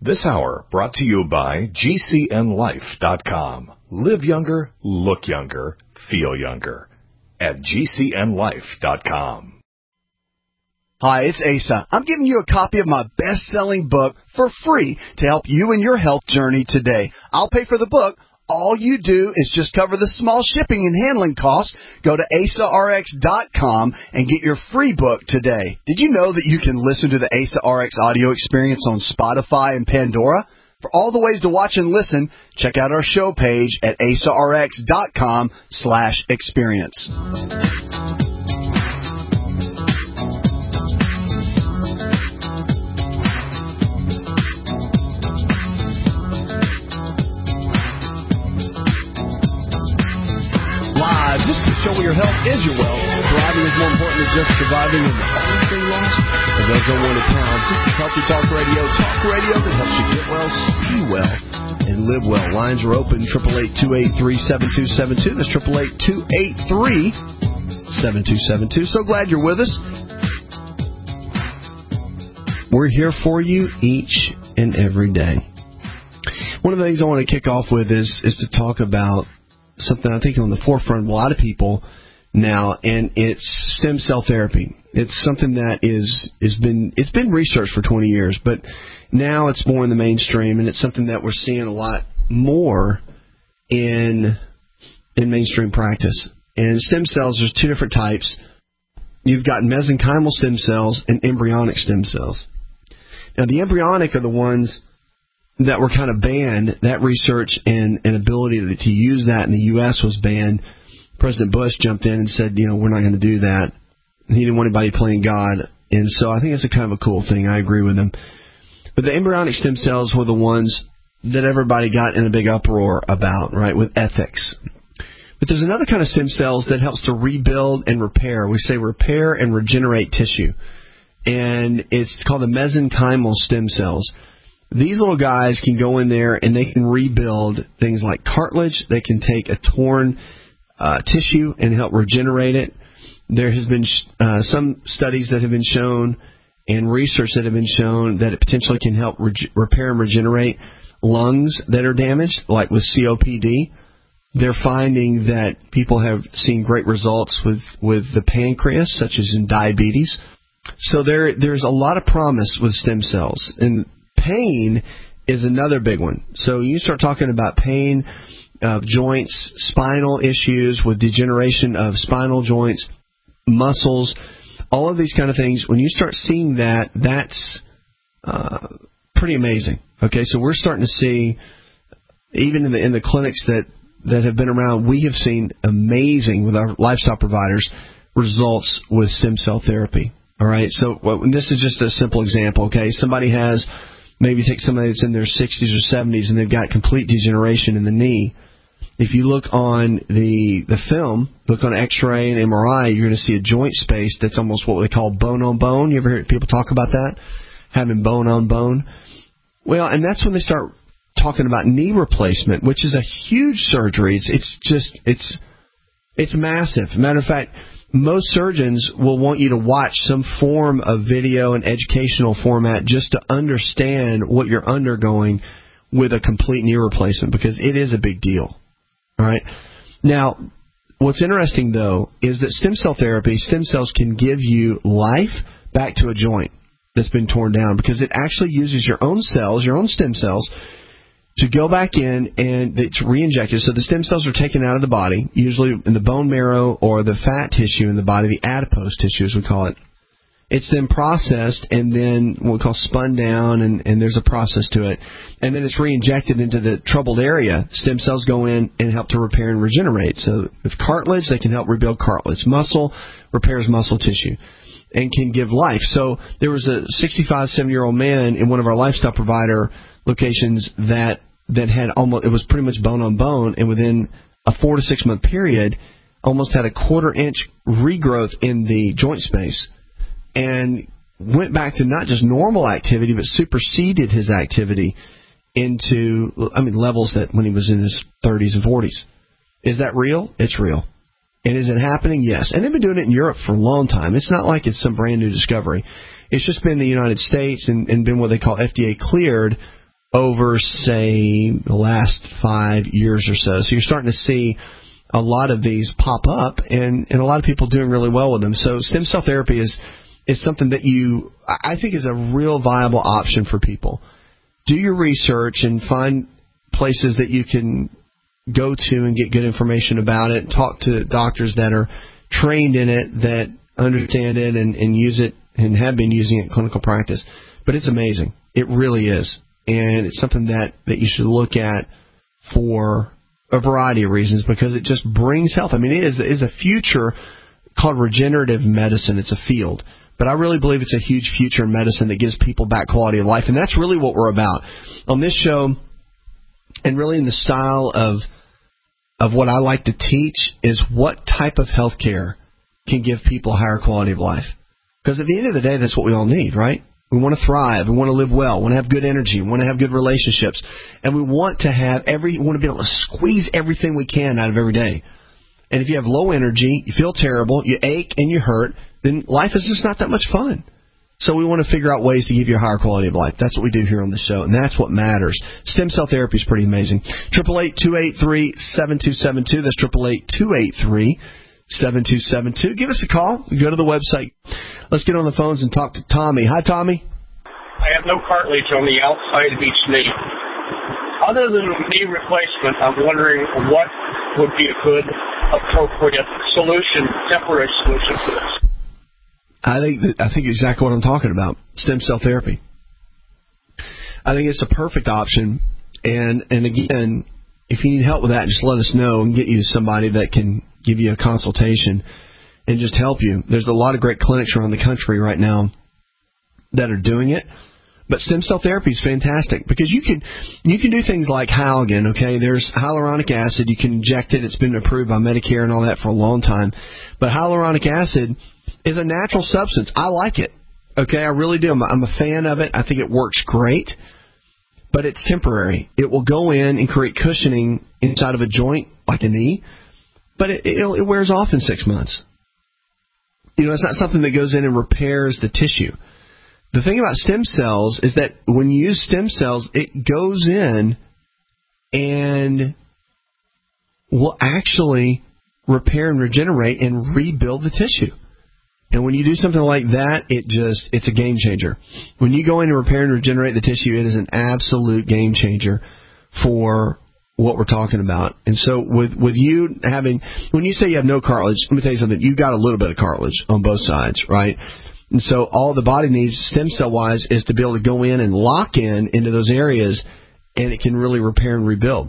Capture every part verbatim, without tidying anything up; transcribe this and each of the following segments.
This hour brought to you by G C N life dot com. Live younger, look younger, feel younger at G C N life dot com. Hi, it's Asa. I'm giving you a copy of my best-selling book for free to help you in your health journey today. I'll pay for the book. All you do is just cover the small shipping and handling costs. Go to asa r x dot com and get your free book today. Did you know that you can listen to the Asa R X audio experience on Spotify and Pandora? For all the ways to watch and listen, check out our show page at asa r x dot com slash experience. This is the show where your health is your wealth. Thriving is more important than just surviving, and the only thing lost is those unwanted pounds. This is Healthy Talk Radio. Talk radio that helps you get well, stay well, and live well. Lines are open, eight eight eight, two eight three, seven two seven two. That's eight eight eight, two eight three, seven two seven two. So glad you're with us. We're here for you each and every day. One of the things I want to kick off with is, is to talk about something I think on the forefront of a lot of people now, and it's stem cell therapy. It's something that is is been it's been researched for twenty years, but now it's more in the mainstream, and it's something that we're seeing a lot more in in mainstream practice. And stem cells, there's two different types. You've got mesenchymal stem cells and embryonic stem cells. Now, the embryonic are the ones that were kind of banned. That research and, and ability to, to use that in the U S was banned. President Bush jumped in and said, you know, we're not going to do that. He didn't want anybody playing God. And so I think it's a kind of a cool thing. I agree with him. But the embryonic stem cells were the ones that everybody got in a big uproar about, right, with ethics. But there's another kind of stem cells that helps to rebuild and repair. We say repair and regenerate tissue. And it's called the mesenchymal stem cells. These little guys can go in there and they can rebuild things like cartilage. They can take a torn uh, tissue and help regenerate it. There has been uh, some studies that have been shown and research that have been shown that it potentially can help reg- repair and regenerate lungs that are damaged, like with C O P D. They're finding that people have seen great results with, with the pancreas, such as in diabetes. So there there's a lot of promise with stem cells. And pain is another big one. So you start talking about pain of joints, spinal issues with degeneration of spinal joints, muscles, all of these kind of things. When you start seeing that, that's uh, pretty amazing. Okay, so we're starting to see, even in the in the clinics that, that have been around, we have seen amazing, with our lifestyle providers, results with stem cell therapy. All right, so well, this is just a simple example. Okay, somebody has, maybe take somebody that's in their sixties or seventies and they've got complete degeneration in the knee. If you look on the the film, look on X-ray and M R I, you're going to see a joint space that's almost what they call bone on bone. You ever hear people talk about that? Having bone on bone? Well, and that's when they start talking about knee replacement, which is a huge surgery. It's it's just, it's it's massive. Matter of fact, most surgeons will want you to watch some form of video and educational format just to understand what you're undergoing with a complete knee replacement, because it is a big deal. All right. Now, what's interesting, though, is that stem cell therapy, stem cells can give you life back to a joint that's been torn down, because it actually uses your own cells, your own stem cells, to go back in and it's re-injected. So the stem cells are taken out of the body, usually in the bone marrow or the fat tissue in the body, the adipose tissue as we call it. It's then processed and then what we call spun down, and, and there's a process to it. And then it's re-injected into the troubled area. Stem cells go in and help to repair and regenerate. So with cartilage, they can help rebuild cartilage. Muscle repairs muscle tissue and can give life. So there was a sixty-five, seventy-year-old man in one of our lifestyle provider locations that that had almost, it was pretty much bone on bone, and within a four to six month period, almost had a quarter inch regrowth in the joint space, and went back to not just normal activity, but superseded his activity into, I mean, levels that when he was in his thirties and forties. Is that real? It's real. And is it happening? Yes. And they've been doing it in Europe for a long time. It's not like it's some brand new discovery. It's just been in the United States and, and been what they call F D A cleared over, say, the last five years or so. So you're starting to see a lot of these pop up, and, and a lot of people doing really well with them. So stem cell therapy is is something that you, I think, is a real viable option for people. Do your research and find places that you can go to and get good information about it. Talk to doctors that are trained in it, that understand it and, and use it and have been using it in clinical practice. But it's amazing. It really is. And it's something that, that you should look at for a variety of reasons, because it just brings health. I mean, it is, it is a future called regenerative medicine. It's a field. But I really believe it's a huge future in medicine that gives people back quality of life. And that's really what we're about on this show. And really in the style of of what I like to teach is what type of health care can give people a higher quality of life. Because at the end of the day, that's what we all need, right? We want to thrive. We want to live well. We want to have good energy. We want to have good relationships. And we want to have every, we want to be able to squeeze everything we can out of every day. And if you have low energy, you feel terrible, you ache and you hurt, then life is just not that much fun. So we want to figure out ways to give you a higher quality of life. That's what we do here on the show, and that's what matters. Stem cell therapy is pretty amazing. eight eight eight, two eight three, seven two seven two. That's eight eight eight, two eight three, seven two seven two. Give us a call. Go to the website. Let's get on the phones and talk to Tommy. Hi, Tommy. I have no cartilage on the outside of each knee. Other than knee replacement, I'm wondering what would be a good, appropriate solution, temporary solution for this. I think that, I think exactly what I'm talking about, stem cell therapy. I think it's a perfect option, and and again, if you need help with that, just let us know and get you somebody that can give you a consultation and just help you. There's a lot of great clinics around the country right now that are doing it, but stem cell therapy is fantastic because you can you can do things like Halligan. Okay, there's hyaluronic acid. You can inject it. It's been approved by Medicare and all that for a long time, but hyaluronic acid is a natural substance. I like it. Okay, I really do. I'm a, I'm a fan of it. I think it works great, but it's temporary. It will go in and create cushioning inside of a joint, like a knee, but it, it, it wears off in six months. You know, it's not something that goes in and repairs the tissue. The thing about stem cells is that when you use stem cells, it goes in and will actually repair and regenerate and rebuild the tissue. And when you do something like that, it just, it's a game changer. When you go in and repair and regenerate the tissue, it is an absolute game changer for what we're talking about. And so with, with you having, when you say you have no cartilage, let me tell you something, you got a little bit of cartilage on both sides, right? And so all the body needs, stem cell wise, is to be able to go in and lock in into those areas, and it can really repair and rebuild.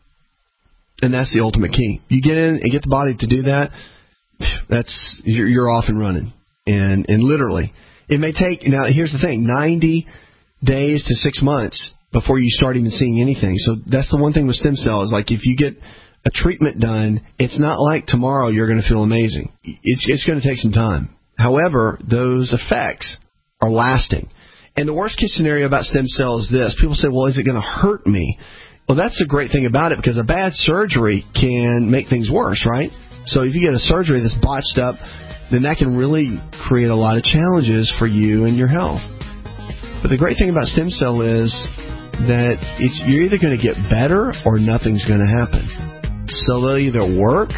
And that's the ultimate key. You get in and get the body to do that, that's you're, you're off and running, and and literally, it may take. Now, here's the thing: ninety days to six months before you start even seeing anything. So that's the one thing with stem cells. Like if you get a treatment done, it's not like tomorrow you're going to feel amazing. It's it's going to take some time. However, those effects are lasting. And the worst case scenario about stem cells is this: people say, "Well, is it going to hurt me?" Well, that's the great thing about it, because a bad surgery can make things worse, right? So if you get a surgery that's botched up, then that can really create a lot of challenges for you and your health. But the great thing about stem cell is that it's, you're either going to get better or nothing's going to happen. So they'll either work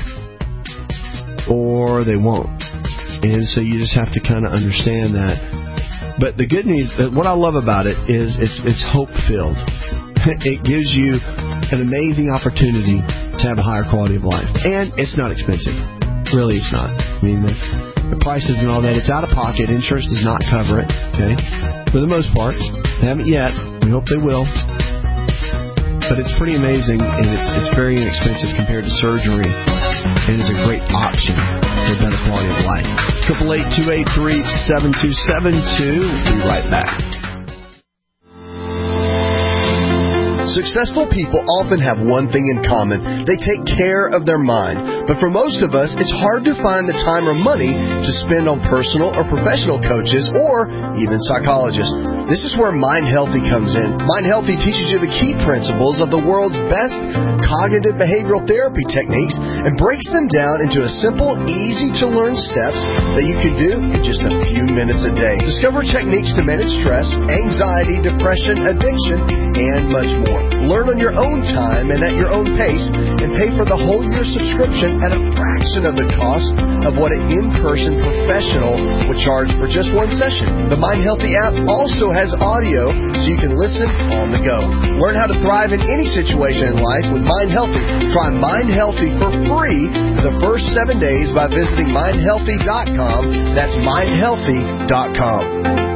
or they won't. And so you just have to kind of understand that. But the good news, what I love about it is it's, it's hope-filled. It gives you an amazing opportunity to have a higher quality of life. And it's not expensive. Really, it's not. I mean, the, the prices and all that, it's out of pocket. Insurance does not cover it, okay? For the most part. They haven't yet. We hope they will. But it's pretty amazing, and it's it's very inexpensive compared to surgery. And it's a great option for a better quality of life. eight eight eight, two eight three, seven two seven two. We'll be right back. Successful people often have one thing in common. They take care of their mind. But for most of us, it's hard to find the time or money to spend on personal or professional coaches or even psychologists. This is where Mind Healthy comes in. Mind Healthy teaches you the key principles of the world's best cognitive behavioral therapy techniques and breaks them down into a simple, easy-to-learn steps that you can do in just a few minutes a day. Discover techniques to manage stress, anxiety, depression, addiction, and much more. Learn on your own time and at your own pace, and pay for the whole year subscription at a fraction of the cost of what an in-person professional would charge for just one session. The Mind Healthy app also has audio so you can listen on the go. Learn how to thrive in any situation in life with Mind Healthy. Try Mind Healthy for free for the first seven days by visiting mind healthy dot com. That's mind healthy dot com.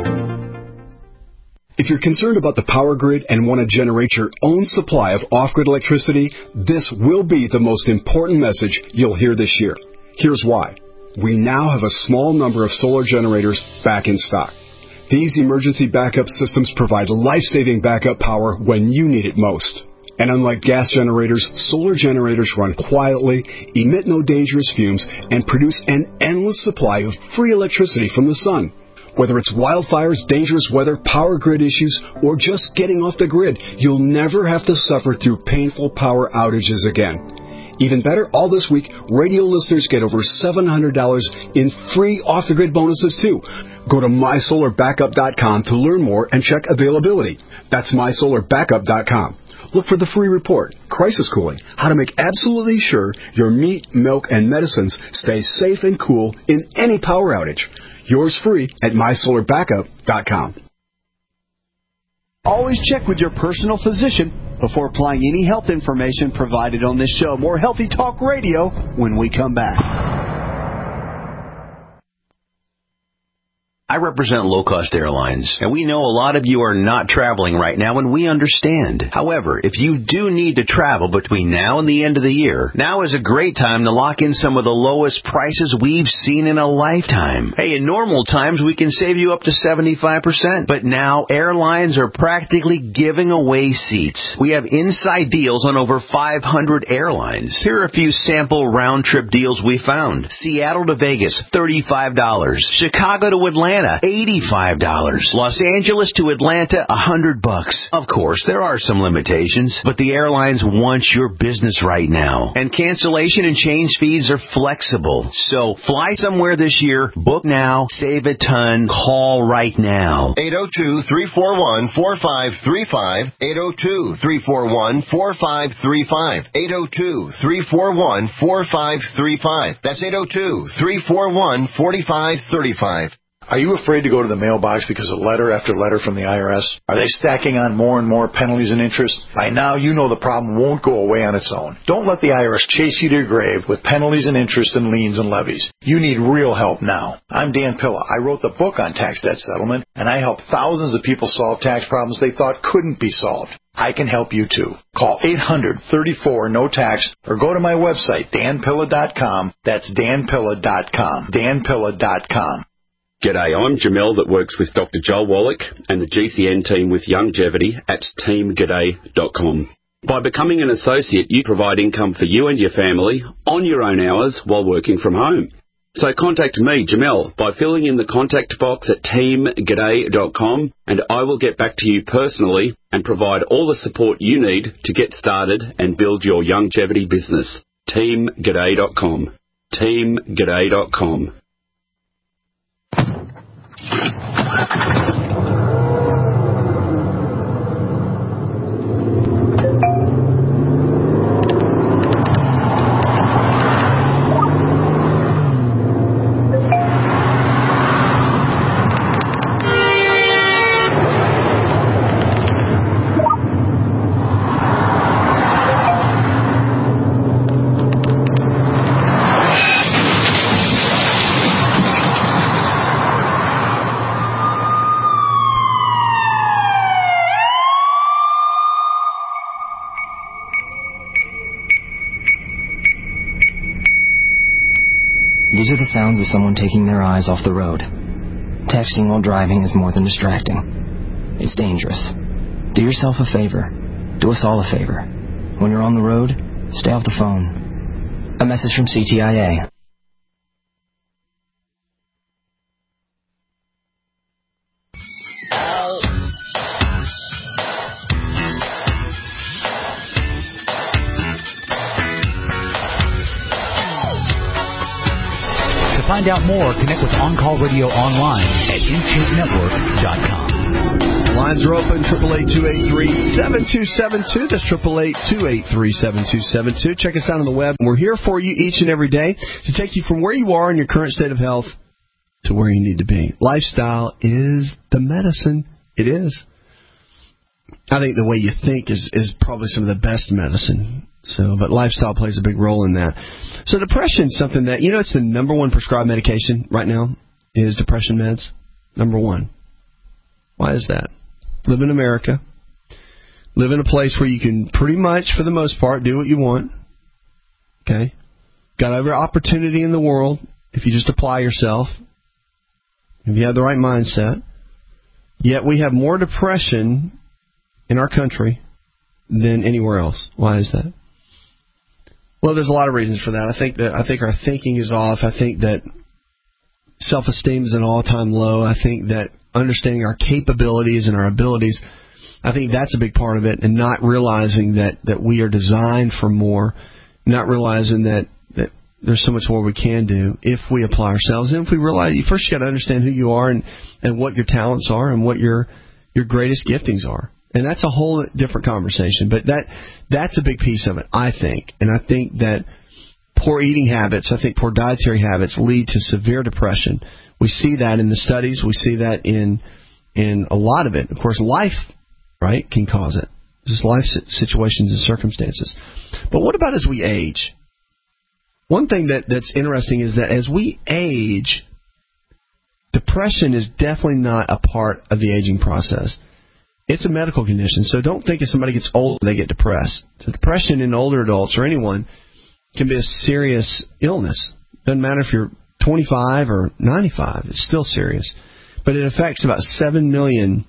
If you're concerned about the power grid and want to generate your own supply of off-grid electricity, this will be the most important message you'll hear this year. Here's why. We now have a small number of solar generators back in stock. These emergency backup systems provide life-saving backup power when you need it most. And unlike gas generators, solar generators run quietly, emit no dangerous fumes, and produce an endless supply of free electricity from the sun. Whether it's wildfires, dangerous weather, power grid issues, or just getting off the grid, you'll never have to suffer through painful power outages again. Even better, all this week, radio listeners get over seven hundred dollars in free off-the-grid bonuses, too. Go to my solar backup dot com to learn more and check availability. That's my solar backup dot com. Look for the free report, Crisis Cooling, how to make absolutely sure your meat, milk, and medicines stay safe and cool in any power outage. Yours free at my solar backup dot com. Always check with your personal physician before applying any health information provided on this show. More Healthy Talk Radio when we come back. I represent low-cost airlines, and we know a lot of you are not traveling right now, and we understand. However, if you do need to travel between now and the end of the year, now is a great time to lock in some of the lowest prices we've seen in a lifetime. Hey, in normal times, we can save you up to seventy-five percent, but now airlines are practically giving away seats. We have inside deals on over five hundred airlines. Here are a few sample round-trip deals we found. Seattle to Vegas, thirty-five dollars. Chicago to Atlanta, eighty-five dollars. Los Angeles to Atlanta, one hundred bucks. Of course, there are some limitations, but the airlines want your business right now. And cancellation and change fees are flexible. So fly somewhere this year, book now, save a ton, call right now. eight oh two, three four one, four five three five. eight oh two, three four one, four five three five. eight oh two, three four one, four five three five. That's eight oh two, three four one, four five three five. Are you afraid to go to the mailbox because of letter after letter from the I R S? Are they stacking on more and more penalties and interest? By now, you know the problem won't go away on its own. Don't let the I R S chase you to your grave with penalties and interest and liens and levies. You need real help now. I'm Dan Pilla. I wrote the book on tax debt settlement, and I helped thousands of people solve tax problems they thought couldn't be solved. I can help you too. Call eight hundred, thirty-four, no tax or go to my website, dan pilla dot com. That's dan pilla dot com. dan pilla dot com. G'day, I'm Jamel that works with Doctor Joel Wallach and the G C N team with Longevity at team g'day dot com. By becoming an associate, you provide income for you and your family on your own hours while working from home. So contact me, Jamel, by filling in the contact box at team g'day dot com, and I will get back to you personally and provide all the support you need to get started and build your longevity business. team g'day dot com. team g'day dot com. These are the sounds of someone taking their eyes off the road. Texting while driving is more than distracting. It's dangerous. Do yourself a favor. Do us all a favor. When you're on the road, stay off the phone. A message from C T I A. To find out more, connect with On Call Radio online at instinct network dot com. Lines are open, eight eight eight, two eight three, seven two seven two. That's eight eight eight, two eight three, seven two seven two. Check us out on the web. We're here for you each and every day to take you from where you are in your current state of health to where you need to be. Lifestyle is the medicine. It is. I think the way you think is, is probably some of the best medicine. So, but lifestyle plays a big role in that. So depression is something that, you know, it's the number one prescribed medication right now is depression meds. Number one. Why is that? Live in America. Live in a place where you can pretty much, for the most part, do what you want. Okay? Got every opportunity in the world if you just apply yourself. If you have the right mindset. Yet we have more depression in our country than anywhere else. Why is that? Well, there's a lot of reasons for that. I think that I think our thinking is off. I think that self-esteem is at an all-time low. I think that understanding our capabilities and our abilities, I think that's a big part of it, and not realizing that, that we are designed for more, not realizing that, that there's so much more we can do if we apply ourselves. And if we realize, you first got to understand who you are and, and what your talents are and what your your greatest giftings are. And that's a whole different conversation. But that that's a big piece of it, I think. And I think that poor eating habits, I think poor dietary habits lead to severe depression. We see that in the studies. We see that in in a lot of it. Of course, life, right, can cause it. Just life situations and circumstances. But what about as we age? One thing that, that's interesting is that as we age, depression is definitely not a part of the aging process. It's a medical condition, so don't think if somebody gets older, they get depressed. So depression in older adults or anyone can be a serious illness. Doesn't matter if you're twenty-five or ninety-five, it's still serious. But it affects about seven million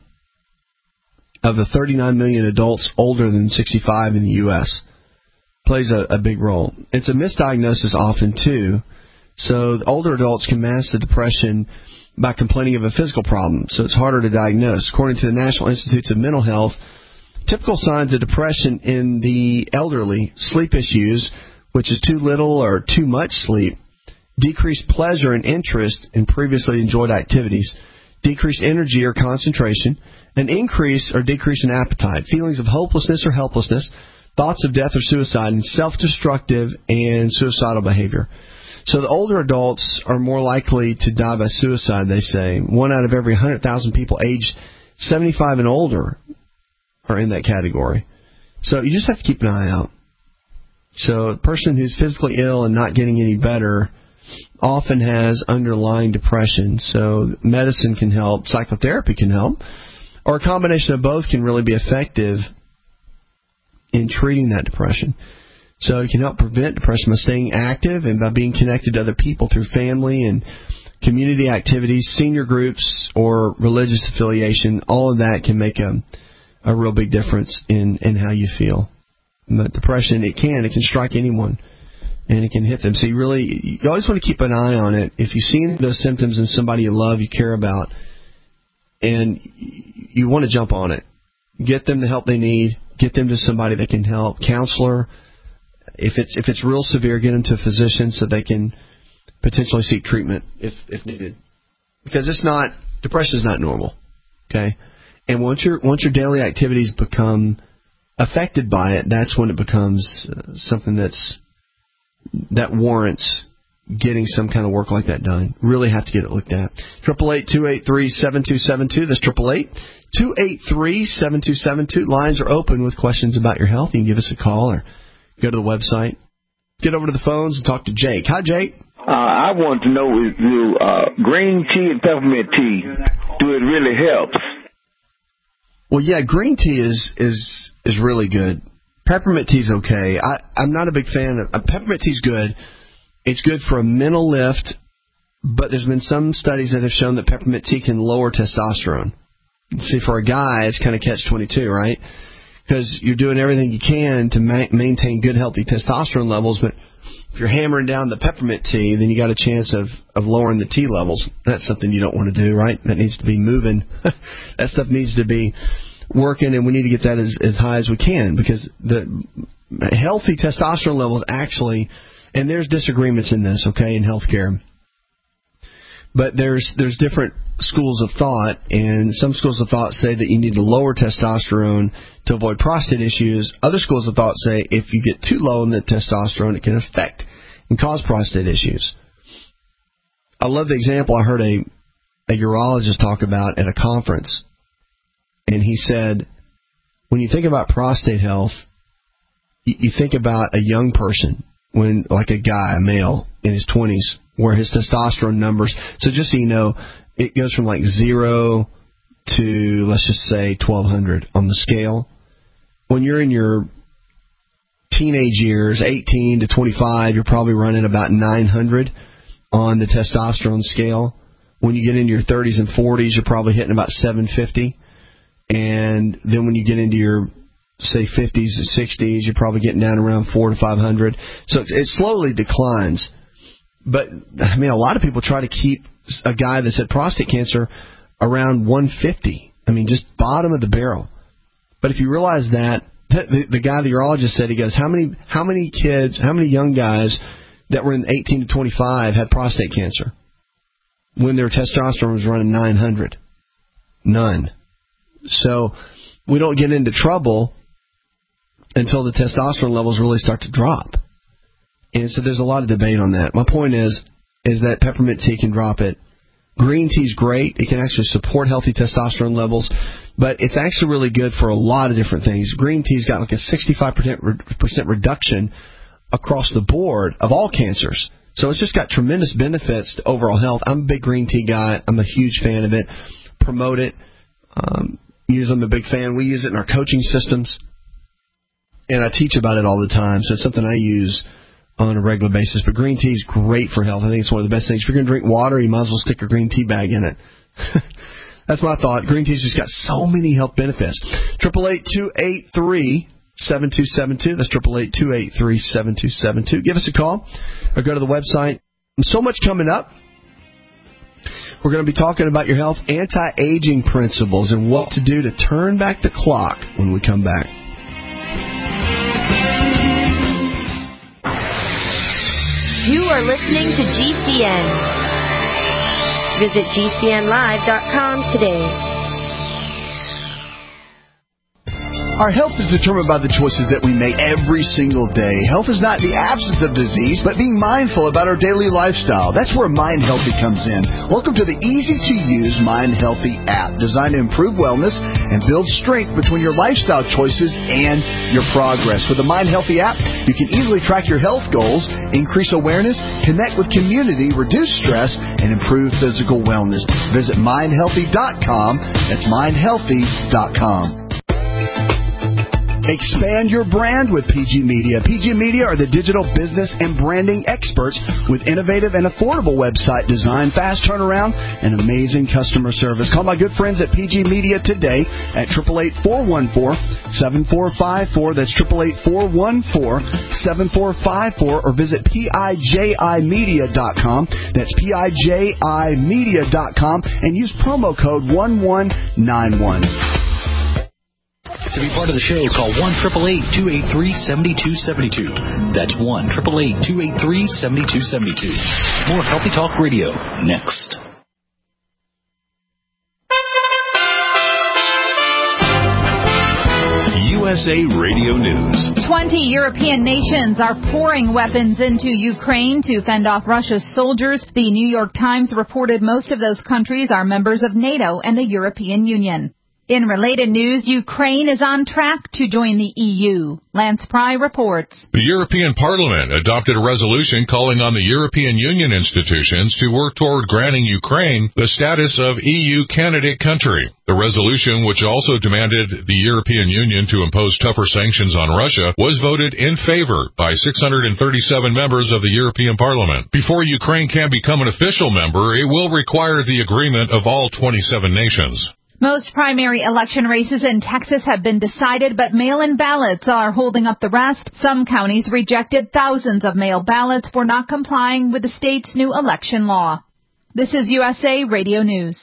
of the thirty-nine million adults older than sixty-five in the U S Plays a, a big role. It's a misdiagnosis often, too. So older adults can mask the depression by complaining of a physical problem, so it's harder to diagnose. According to the National Institutes of Mental Health, typical signs of depression in the elderly: sleep issues, which is too little or too much sleep, decreased pleasure and interest in previously enjoyed activities, decreased energy or concentration, an increase or decrease in appetite, feelings of hopelessness or helplessness, thoughts of death or suicide, and self-destructive and suicidal behavior. So the older adults are more likely to die by suicide, they say. One out of every one hundred thousand people aged seventy-five and older are in that category. So you just have to keep an eye out. So a person who's physically ill and not getting any better often has underlying depression. So medicine can help, psychotherapy can help, or a combination of both can really be effective in treating that depression. So it can help prevent depression by staying active and by being connected to other people through family and community activities, senior groups, or religious affiliation. All of that can make a, a real big difference in, in how you feel. But depression, it can. It can strike anyone, and it can hit them. So you really, you always want to keep an eye on it. If you've seen those symptoms in somebody you love, you care about, and you want to jump on it, get them the help they need, get them to somebody that can help, counselor. If it's if it's real severe, get them to a physician so they can potentially seek treatment if, if needed. Because it's not, depression is not normal, okay? And once your once your daily activities become affected by it, that's when it becomes uh, something that's that warrants getting some kind of work like that done. Really have to get it looked at. Triple eight two eight three seven two seven two. That's triple eight two eight three seven two seven two. Lines are open with questions about your health. You can give us a call or go to the website. Get over to the phones and talk to Jake. Hi, Jake. Uh, I want to know if you uh, green tea and peppermint tea, do it really helps? Well, yeah, green tea is is is really good. Peppermint tea is okay. I, I'm not a big fan of uh, peppermint tea is good. It's good for a mental lift, but there's been some studies that have shown that peppermint tea can lower testosterone. See, for a guy, it's kind of catch twenty-two, right? because you're doing everything you can to ma- maintain good, healthy testosterone levels. But if you're hammering down the peppermint tea, then you got a chance of, of lowering the T levels. That's something you don't want to do, right? That needs to be moving. That stuff needs to be working, and we need to get that as, as high as we can, because the healthy testosterone levels actually, and there's disagreements in this, okay, in healthcare. But there's there's different schools of thought, and some schools of thought say that you need to lower testosterone to avoid prostate issues. Other schools of thought say if you get too low in the testosterone, it can affect and cause prostate issues. I love the example I heard a, a urologist talk about at a conference, and he said, when you think about prostate health, you, you think about a young person, when like a guy, a male in his twenties, where his testosterone numbers, so just so you know, it goes from like zero to, let's just say, twelve hundred on the scale. When you're in your teenage years, eighteen to twenty-five, you're probably running about nine hundred on the testosterone scale. When you get into your thirties and forties, you're probably hitting about seven fifty. And then when you get into your, say, fifties and sixties, you're probably getting down around four to five hundred. So it slowly declines. But, I mean, a lot of people try to keep a guy that's had prostate cancer around one fifty. I mean, just bottom of the barrel. But if you realize that, the, the guy, the urologist said, he goes, how many how many kids, how many young guys that were in eighteen to twenty-five had prostate cancer when their testosterone was running nine hundred? None. So we don't get into trouble until the testosterone levels really start to drop. And so there's a lot of debate on that. My point is, is that peppermint tea can drop it. Green tea is great. It can actually support healthy testosterone levels, but it's actually really good for a lot of different things. Green tea's got like a sixty-five percent reduction across the board of all cancers. So it's just got tremendous benefits to overall health. I'm a big green tea guy. I'm a huge fan of it. Promote it. Um, use I'm a big fan. We use it in our coaching systems, and I teach about it all the time. So it's something I use on a regular basis. But green tea is great for health. I think it's one of the best things. If you're going to drink water, you might as well stick a green tea bag in it. That's my thought. Green tea's just got so many health benefits. Triple eight two eight three seven two seven two. That's triple eight two eight three seven two seven two. Give us a call or go to the website. So much coming up. We're going to be talking about your health anti-aging principles and what to do to turn back the clock when we come back. You are listening to G C N. Visit G C N live dot com today. Our health is determined by the choices that we make every single day. Health is not the absence of disease, but being mindful about our daily lifestyle. That's where Mind Healthy comes in. Welcome to the easy-to-use Mind Healthy app, designed to improve wellness and build strength between your lifestyle choices and your progress. With the Mind Healthy app, you can easily track your health goals, increase awareness, connect with community, reduce stress, and improve physical wellness. Visit mind healthy dot com. That's mind healthy dot com. Expand your brand with P G Media. P G Media are the digital business and branding experts with innovative and affordable website design, fast turnaround, and amazing customer service. Call my good friends at P G Media today at eight eight eight, four one four, seven four five four. That's eight eight eight, four one four, seven four five four, or visit P I J I media dot com. That's P I J I media dot com and use promo code one one nine one. To be part of the show, call one eight eight eight, two eight three, seven two seven two. That's one eight eight eight, two eight three, seven two seven two. More Healthy Talk Radio next. U S A Radio News. Twenty European nations are pouring weapons into Ukraine to fend off Russia's soldiers. The New York Times reported most of those countries are members of NATO and the European Union. In related news, Ukraine is on track to join the E U. Lance Pry reports. The European Parliament adopted a resolution calling on the European Union institutions to work toward granting Ukraine the status of E U candidate country. The resolution, which also demanded the European Union to impose tougher sanctions on Russia, was voted in favor by six hundred thirty-seven members of the European Parliament. Before Ukraine can become an official member, it will require the agreement of all twenty-seven nations. Most primary election races in Texas have been decided, but mail-in ballots are holding up the rest. Some counties rejected thousands of mail ballots for not complying with the state's new election law. This is U S A Radio News.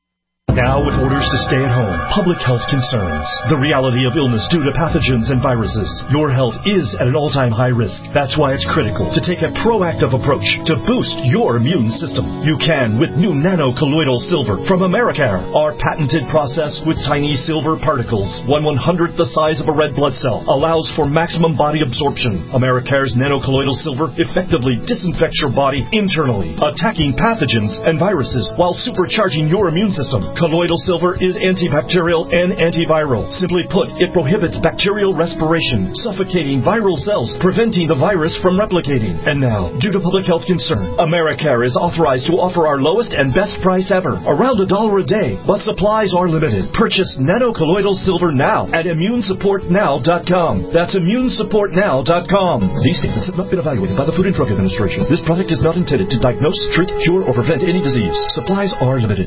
Now with orders to stay at home, public health concerns, the reality of illness due to pathogens and viruses, your health is at an all-time high risk. That's why it's critical to take a proactive approach to boost your immune system. You can with new nano-colloidal silver from Americare. Our patented process with tiny silver particles, one one-hundredth the size of a red blood cell, allows for maximum body absorption. Americare's nano-colloidal silver effectively disinfects your body internally, attacking pathogens and viruses while supercharging your immune system. Colloidal silver is antibacterial and antiviral. Simply put, it prohibits bacterial respiration, suffocating viral cells, preventing the virus from replicating. And now, due to public health concern, Americare is authorized to offer our lowest and best price ever, around a dollar a day, but supplies are limited. Purchase nano-colloidal silver now at immune support now dot com. That's immune support now dot com. These statements have not been evaluated by the Food and Drug Administration. This product is not intended to diagnose, treat, cure, or prevent any disease. Supplies are limited.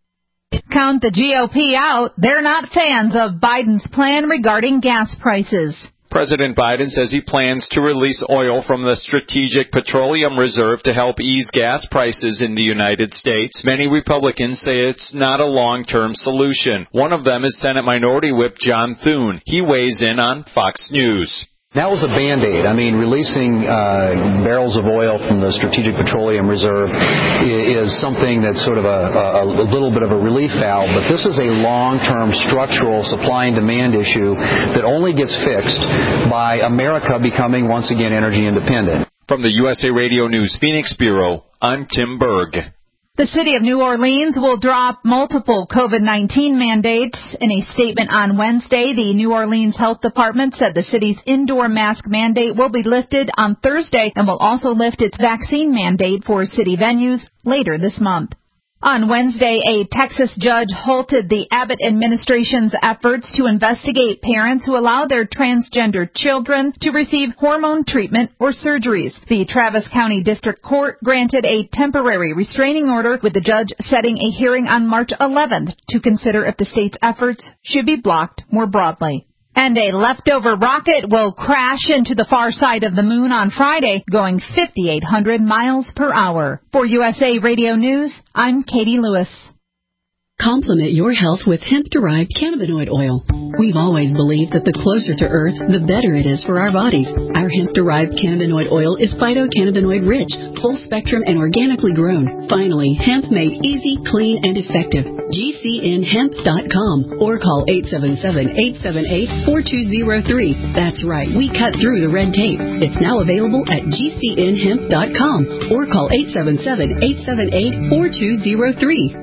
Count the G O P out. They're not fans of Biden's plan regarding gas prices. President Biden says he plans to release oil from the Strategic Petroleum Reserve to help ease gas prices in the United States. Many Republicans say it's not a long-term solution. One of them is Senate Minority Whip John Thune. He weighs in on Fox News. That was a Band-Aid. I mean, releasing uh, barrels of oil from the Strategic Petroleum Reserve is, is something that's sort of a, a, a little bit of a relief valve, but this is a long-term structural supply and demand issue that only gets fixed by America becoming once again energy independent. From the U S A Radio News Phoenix Bureau, I'm Tim Berg. The city of New Orleans will drop multiple COVID nineteen mandates. In a statement on Wednesday, the New Orleans Health Department said the city's indoor mask mandate will be lifted on Thursday and will also lift its vaccine mandate for city venues later this month. On Wednesday, a Texas judge halted the Abbott administration's efforts to investigate parents who allow their transgender children to receive hormone treatment or surgeries. The Travis County District Court granted a temporary restraining order, with the judge setting a hearing on March eleventh to consider if the state's efforts should be blocked more broadly. And a leftover rocket will crash into the far side of the moon on Friday, going fifty-eight hundred miles per hour. For U S A Radio News, I'm Katie Lewis. Complement your health with hemp-derived cannabinoid oil. We've always believed that the closer to Earth, the better it is for our bodies. Our hemp-derived cannabinoid oil is phytocannabinoid-rich, full-spectrum, and organically grown. Finally, hemp made easy, clean, and effective. G C N hemp dot com or call eight seven seven, eight seven eight, four two zero three. That's right, we cut through the red tape. It's now available at G C N hemp dot com or call eight seven seven, eight seven eight, four two zero three.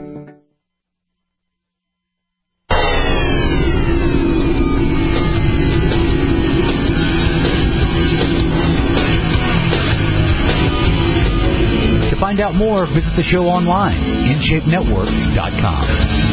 To find out more, visit the show online, in shape network dot com.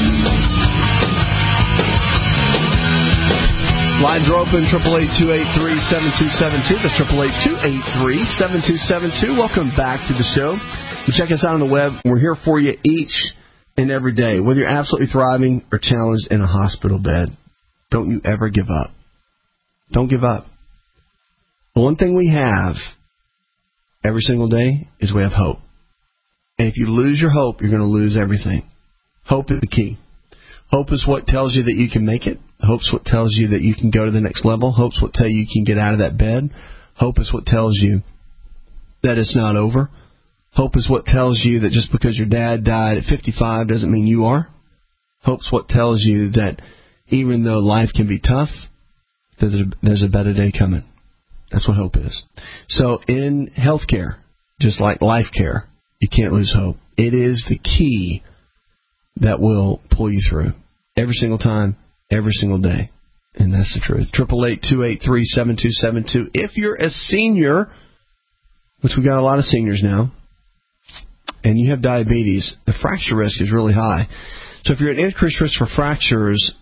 Lines are open, eight eight eight, two eight three, seven two seven two. That's eight eight eight, two eight three, seven two seven two. Welcome back to the show. You check us out on the web. We're here for you each and every day. Whether you're absolutely thriving or challenged in a hospital bed, don't you ever give up. Don't give up. The one thing we have every single day is we have hope. And if you lose your hope, you're going to lose everything. Hope is the key. Hope is what tells you that you can make it. Hope's what tells you that you can go to the next level. Hope's what tells you you can get out of that bed. Hope is what tells you that it's not over. Hope is what tells you that just because your dad died at fifty-five doesn't mean you are. Hope's what tells you that even though life can be tough, there's a, there's a better day coming. That's what hope is. So in healthcare, just like life care, you can't lose hope. It is the key that will pull you through every single time, every single day. And that's the truth. eight eight eight, two eight three, seven two seven two. If you're a senior, which we've got a lot of seniors now, and you have diabetes, the fracture risk is really high. So if you're at increased risk for fractures,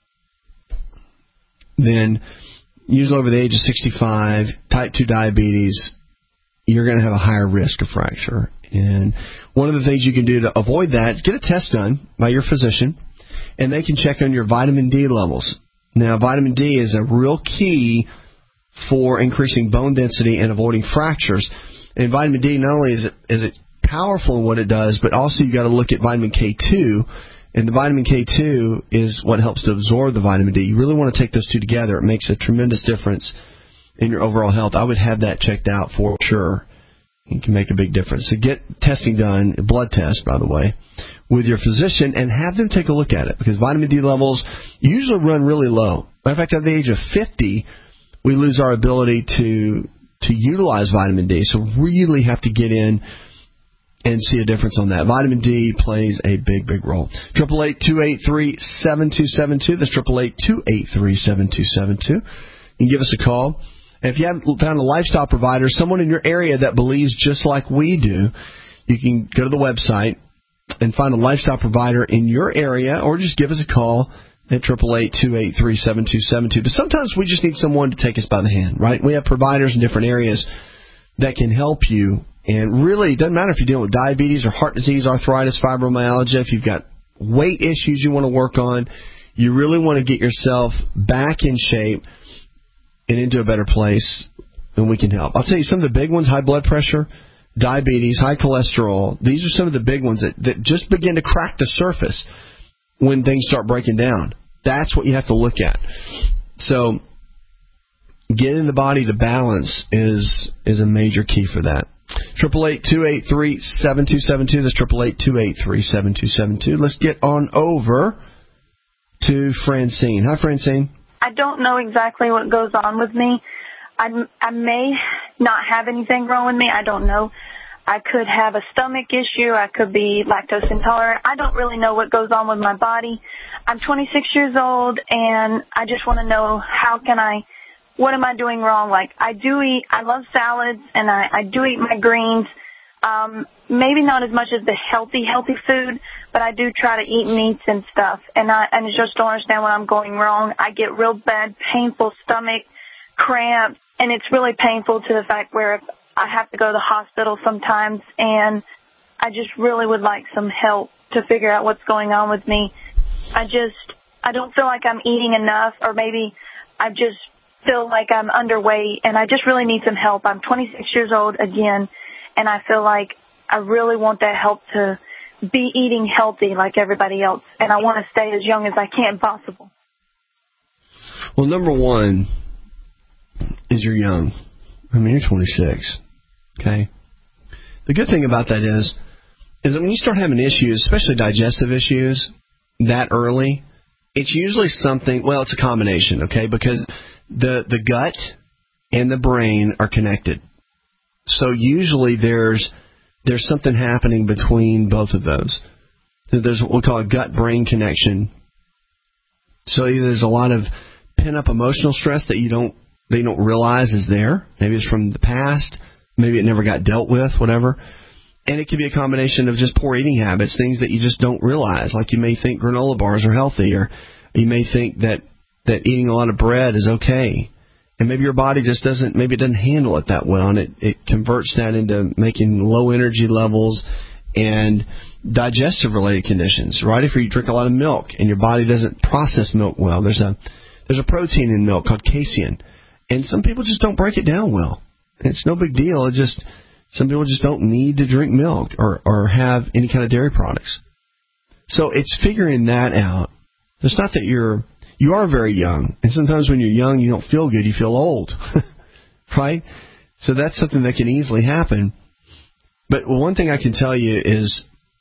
then usually over the age of sixty-five, type two diabetes, you're going to have a higher risk of fracture. And one of the things you can do to avoid that is get a test done by your physician. and they can check on your vitamin D levels. Now, vitamin D is a real key for increasing bone density and avoiding fractures. And vitamin D, not only is it, is it powerful in what it does, but also you got to look at vitamin K two. And the vitamin K two is what helps to absorb the vitamin D. You really want to take those two together. It makes a tremendous difference in your overall health. I would have that checked out for sure. It can make a big difference. So get testing done, a blood test, by the way, with your physician, and have them take a look at it, because vitamin D levels usually run really low. Matter of fact, at the age of fifty, we lose our ability to to utilize vitamin D. So really have to get in and see a difference on that. Vitamin D plays a big, big role. eight eight eight, two eight three, seven two seven two. That's eight eight eight, two eight three, seven two seven two. You can give us a call. And if you haven't found a lifestyle provider, someone in your area that believes just like we do, you can go to the website and find a lifestyle provider in your area, or just give us a call at eight eight eight, two eight three, seven two seven two. But sometimes we just need someone to take us by the hand, right? We have providers in different areas that can help you. And really, it doesn't matter if you're dealing with diabetes or heart disease, arthritis, fibromyalgia, if you've got weight issues you want to work on, you really want to get yourself back in shape and into a better place, and we can help. I'll tell you some of the big ones: high blood pressure, diabetes, high cholesterol. These are some of the big ones that, that just begin to crack the surface when things start breaking down. That's what you have to look at. So getting the body to balance is is a major key for that. eight eight eight, two eight three, seven two seven two. That's eight eight eight, two eight three, seven two seven two. Let's get on over to Francine. Hi, Francine. I don't know exactly what goes on with me. I, I may not have anything wrong with me. I don't know. I could have a stomach issue. I could be lactose intolerant. I don't really know what goes on with my body. I'm twenty-six years old, and I just want to know, how can I, what am I doing wrong? Like, I do eat, I love salads, and I, I do eat my greens. Um, maybe not as much as the healthy, healthy food, but I do try to eat meats and stuff. And I, and I just don't understand what I'm going wrong. I get real bad, painful stomach cramps, and it's really painful to the fact where I have to go to the hospital sometimes, and I just really would like some help to figure out what's going on with me. I just, I don't feel like I'm eating enough, or maybe I just feel like I'm underweight, and I just really need some help. I'm twenty-six years old again, and I feel like I really want that help to be eating healthy like everybody else, and I want to stay as young as I can possible. Well, number one is you're young. I mean, you're twenty-six, okay? The good thing about that is, is that when you start having issues, especially digestive issues, that early, it's usually something, well, it's a combination, okay? Because the the gut and the brain are connected. So usually there's there's something happening between both of those. There's what we call a gut-brain connection. So either there's a lot of pent-up emotional stress that you don't that you don't realize is there. Maybe it's from the past. Maybe it never got dealt with, whatever. And it could be a combination of just poor eating habits, things that you just don't realize. Like you may think granola bars are healthy, or you may think that, that eating a lot of bread is okay. And maybe your body just doesn't, maybe it doesn't handle it that well, and it, it converts that into making low energy levels and digestive-related conditions, right? If you drink a lot of milk and your body doesn't process milk well, there's a there's a protein in milk called casein, and some people just don't break it down well. It's no big deal. It just some people just don't need to drink milk or, or have any kind of dairy products. So it's figuring that out. It's not that you're you are very young, and sometimes when you're young, you don't feel good. You feel old, right? So that's something that can easily happen. But one thing I can tell you is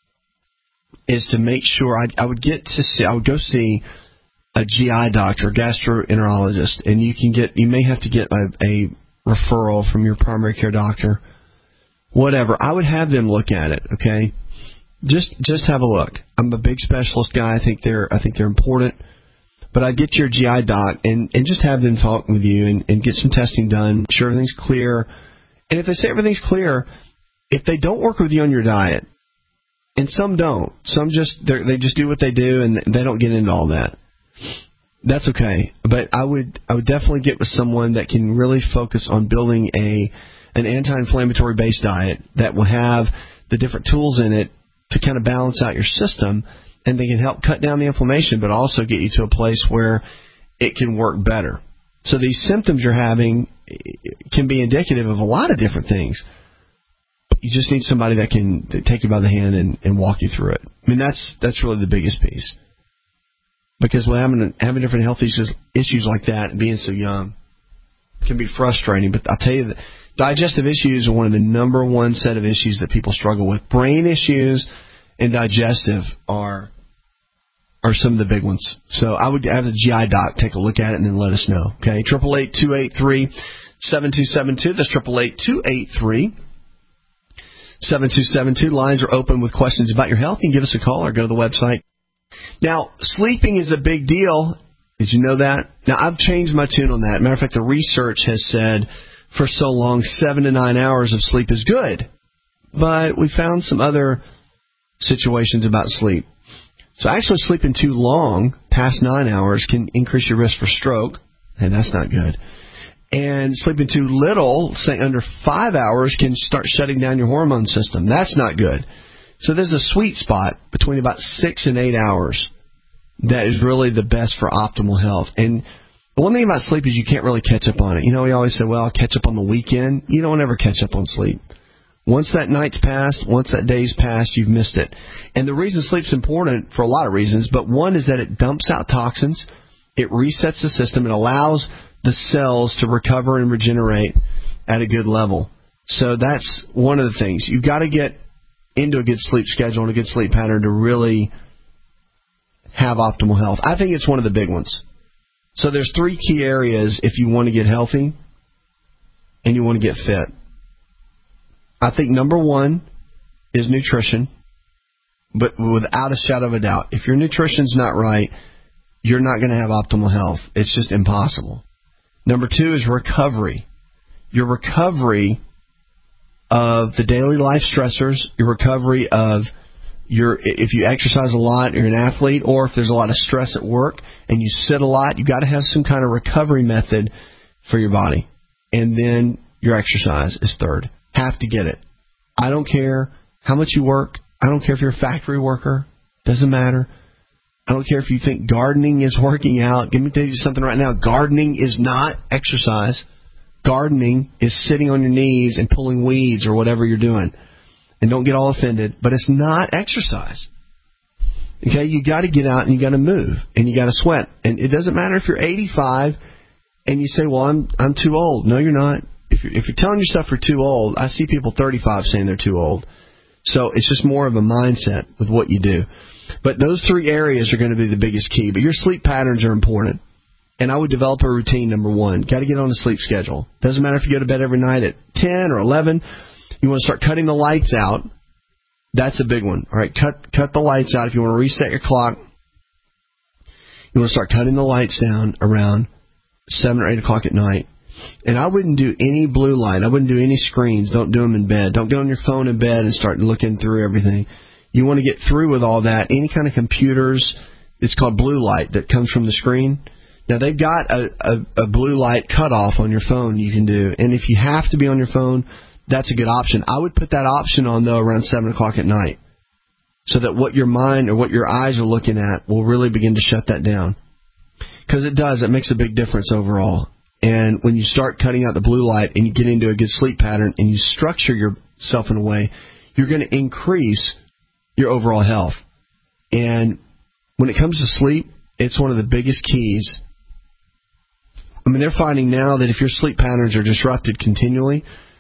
is to make sure I, I would get to see I would go see a G I doctor, gastroenterologist, and you can get you may have to get a, a referral from your primary care doctor, whatever. I would have them look at it, okay? Just just have a look. I'm a big specialist guy. I think they're I think they're important. But I'd get your G I doc and, and just have them talk with you and, and get some testing done, make sure everything's clear. And if they say everything's clear, if they don't work with you on your diet, and some don't, some just they just do what they do and they don't get into all that, that's okay. But I would I would definitely get with someone that can really focus on building a an anti-inflammatory based diet that will have the different tools in it to kind of balance out your system and they can help cut down the inflammation, but also get you to a place where it can work better. So these symptoms you're having can be indicative of a lot of different things. You just need somebody that can take you by the hand and, and walk you through it. I mean, that's that's really the biggest piece. Because when having having different health issues, issues like that and being so young can be frustrating. But I'll tell you that digestive issues are one of the number one set of issues that people struggle with. Brain issues and digestive are are some of the big ones. So I would have the G I doc take a look at it and then let us know. Okay, triple eight two eight three seven two seven two. That's triple eight two eight three seven two seven two. Lines are open with questions about your health. You can give us a call or go to the website. Now, sleeping is a big deal. Did you know that? Now, I've changed my tune on that. Matter of fact, the research has said for so long, seven to nine hours of sleep is good. But we found some other situations about sleep. So actually sleeping too long, past nine hours, can increase your risk for stroke, and that's not good. And sleeping too little, say under five hours, can start shutting down your hormone system. That's not good. So there's a sweet spot between about six and eight hours that is really the best for optimal health. And the one thing about sleep is you can't really catch up on it. You know, we always say, well, I'll catch up on the weekend. You don't ever catch up on sleep. Once that night's passed, once that day's passed, you've missed it. And the reason sleep's important for a lot of reasons, but one is that it dumps out toxins, it resets the system, it allows the cells to recover and regenerate at a good level. So that's one of the things. You've got to get into a good sleep schedule and a good sleep pattern to really have optimal health. I think it's one of the big ones. So there's three key areas if you want to get healthy and you want to get fit. I think number one is nutrition, but without a shadow of a doubt. If your nutrition's not right, you're not going to have optimal health. It's just impossible. Number two is recovery. Your recovery of the daily life stressors, your recovery of your, if you exercise a lot, you're an athlete, or if there's a lot of stress at work and you sit a lot, you've got to have some kind of recovery method for your body. And then your exercise is third. Have to get it. I don't care how much you work. I don't care if you're a factory worker. Doesn't matter. I don't care if you think gardening is working out. Let me tell you something right now. Gardening is not exercise. Gardening is sitting on your knees and pulling weeds or whatever you're doing. And don't get all offended, but it's not exercise. Okay, you got to get out and you got to move and you got to sweat. And it doesn't matter if you're eighty-five and you say, "Well, I'm I'm too old." No, you're not. If you're, if you're telling yourself you're too old, I see people thirty-five saying they're too old. So it's just more of a mindset with what you do. But those three areas are going to be the biggest key. But your sleep patterns are important. And I would develop a routine, number one. Got to get on a sleep schedule. Doesn't matter if you go to bed every night at ten or eleven. You want to start cutting the lights out. That's a big one. All right, cut cut the lights out. If you want to reset your clock, you want to start cutting the lights down around seven or eight o'clock at night. And I wouldn't do any blue light. I wouldn't do any screens. Don't do them in bed. Don't get on your phone in bed and start looking through everything. You want to get through with all that. Any kind of computers, it's called blue light that comes from the screen. Now, they've got a, a, a blue light cutoff on your phone you can do. And if you have to be on your phone, that's a good option. I would put that option on, though, around seven o'clock at night so that what your mind or what your eyes are looking at will really begin to shut that down. Because it does. It makes a big difference overall. And when you start cutting out the blue light and you get into a good sleep pattern and you structure yourself in a way, you're going to increase your overall health. And when it comes to sleep, it's one of the biggest keys. I mean, they're finding now that if your sleep patterns are disrupted continually,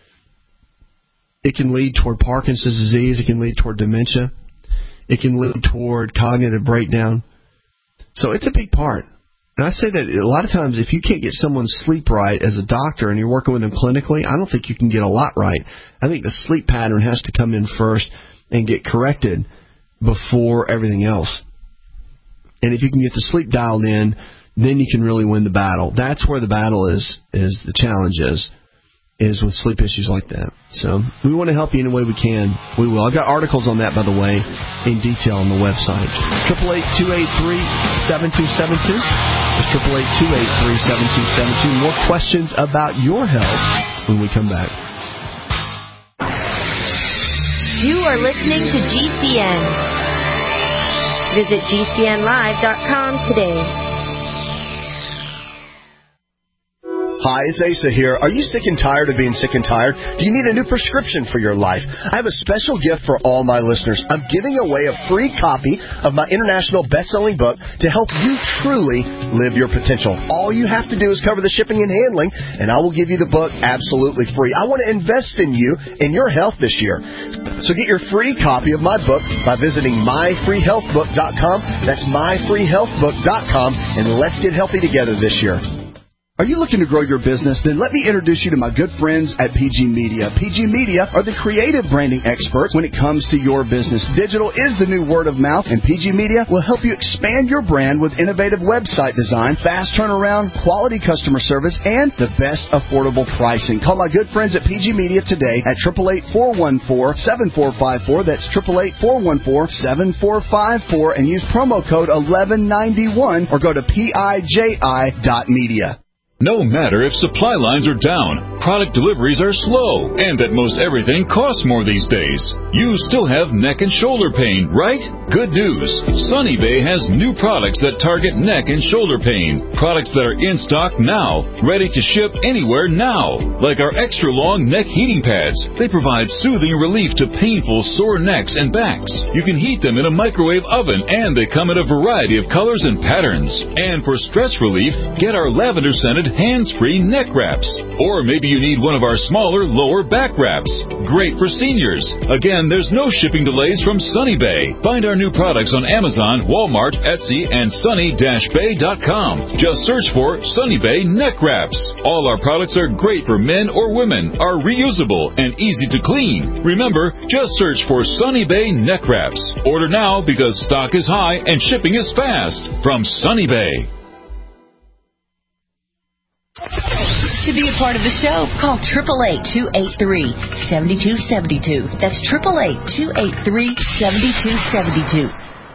it can lead toward Parkinson's disease. It can lead toward dementia. It can lead toward cognitive breakdown. So it's a big part. And I say that a lot of times if you can't get someone's sleep right as a doctor and you're working with them clinically, I don't think you can get a lot right. I think the sleep pattern has to come in first and get corrected before everything else. And if you can get the sleep dialed in, then you can really win the battle. That's where the battle is, is the challenge is, is with sleep issues like that. So we want to help you any way we can. We will. I've got articles on that, by the way, in detail on the website. eight eight eight, two eight three, seven two seven two. That's eight eight eight, two eight three, seven two seven two. More questions about your health when we come back. You are listening to G C N. Visit G C N live dot com today. Hi, it's Asa here. Are you sick and tired of being sick and tired? Do you need a new prescription for your life? I have a special gift for all my listeners. I'm giving away a free copy of my international best-selling book to help you truly live your potential. All you have to do is cover the shipping and handling, and I will give you the book absolutely free. I want to invest in you and your health this year. So get your free copy of my book by visiting my free health book dot com. That's my free health book dot com, and let's get healthy together this year. Are you looking to grow your business? Then let me introduce you to my good friends at P G Media. P G Media are the creative branding experts when it comes to your business. Digital is the new word of mouth, and P G Media will help you expand your brand with innovative website design, fast turnaround, quality customer service, and the best affordable pricing. Call my good friends at P G Media today at eight eight eight, four one four, seven four five four. That's eight eight eight, four one four, seven four five four, and use promo code eleven ninety-one or go to P I J I dot media. No matter if supply lines are down, product deliveries are slow, and that most everything costs more these days, you still have neck and shoulder pain, right? Good news. Sunny Bay has new products that target neck and shoulder pain. Products that are in stock now, ready to ship anywhere now. Like our extra long neck heating pads. They provide soothing relief to painful sore necks and backs. You can heat them in a microwave oven, and they come in a variety of colors and patterns. And for stress relief, get our lavender scented hands-free neck wraps. Or maybe you need one of our smaller lower back wraps. Great for seniors. Again, there's no shipping delays from Sunny Bay. Find our new products on Amazon, Walmart, Etsy, and sunny dash bay dot com. Just search for Sunny Bay neck wraps. All our products are great for men or women, are reusable, and easy to clean. Remember, just search for Sunny Bay neck wraps. Order now because stock is high and shipping is fast. From Sunny Bay. To be a part of the show, call eight eight eight, two eight three, seven two seven two. That's eight eight eight, two eight three, seven two seven two.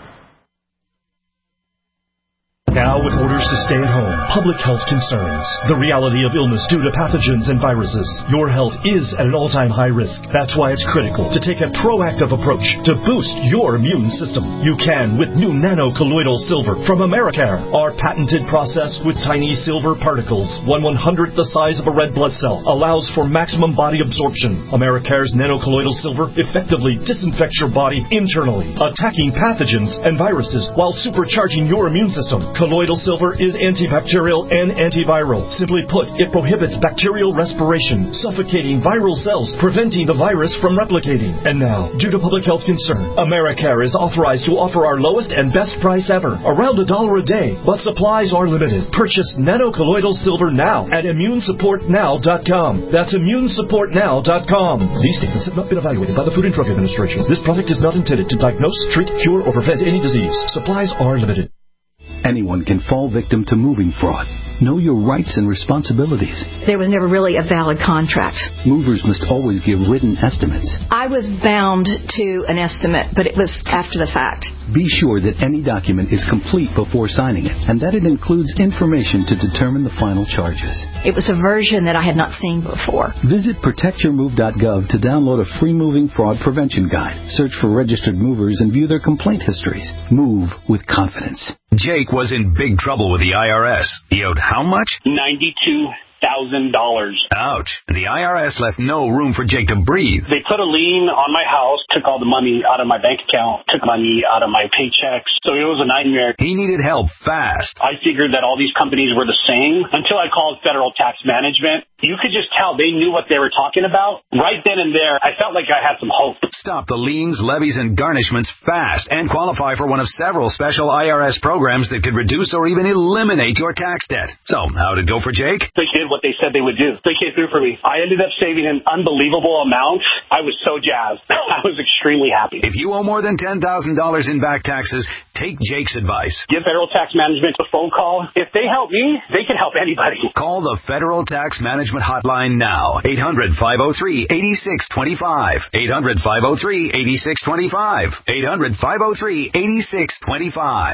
Now with orders to stay at home, public health concerns, the reality of illness due to pathogens and viruses, your health is at an all-time high risk. That's why it's critical to take a proactive approach to boost your immune system. You can with new nano-colloidal silver from Americare. Our patented process with tiny silver particles, one one-hundredth the size of a red blood cell, allows for maximum body absorption. Americare's nano-colloidal silver effectively disinfects your body internally, attacking pathogens and viruses while supercharging your immune system. Colloidal silver is antibacterial and antiviral. Simply put, it prohibits bacterial respiration, suffocating viral cells, preventing the virus from replicating. And now, due to public health concern, Americare is authorized to offer our lowest and best price ever, around a dollar a day, but supplies are limited. Purchase nano-colloidal silver now at immune support now dot com. That's immune support now dot com. These statements have not been evaluated by the Food and Drug Administration. This product is not intended to diagnose, treat, cure, or prevent any disease. Supplies are limited. Anyone can fall victim to moving fraud. Know your rights and responsibilities. There was never really a valid contract. Movers must always give written estimates. I was bound to an estimate, but it was after the fact. Be sure that any document is complete before signing it, and that it includes information to determine the final charges. It was a version that I had not seen before. Visit protect your move dot gov to download a free moving fraud prevention guide. Search for registered movers and view their complaint histories. Move with confidence. Jake was in big trouble with the I R S. He owed how much? ninety-two thousand dollars. Ouch. The I R S left no room for Jake to breathe. They put a lien on my house, took all the money out of my bank account, took money out of my paychecks. So it was a nightmare. He needed help fast. I figured that all these companies were the same until I called Federal Tax Management. You could just tell they knew what they were talking about. Right then and there, I felt like I had some hope. Stop the liens, levies, and garnishments fast and qualify for one of several special I R S programs that could reduce or even eliminate your tax debt. So, how'd it go for Jake? They did what they said they would do. They came through for me. I ended up saving an unbelievable amount. I was so jazzed. I was extremely happy. If you owe more than ten thousand dollars in back taxes, take Jake's advice. Give Federal Tax Management a phone call. If they help me, they can help anybody. Call the Federal Tax Management hotline now. eight hundred, five oh three, eight six two five. eight hundred, five oh three, eight six two five. eight hundred, five oh three, eight six two five.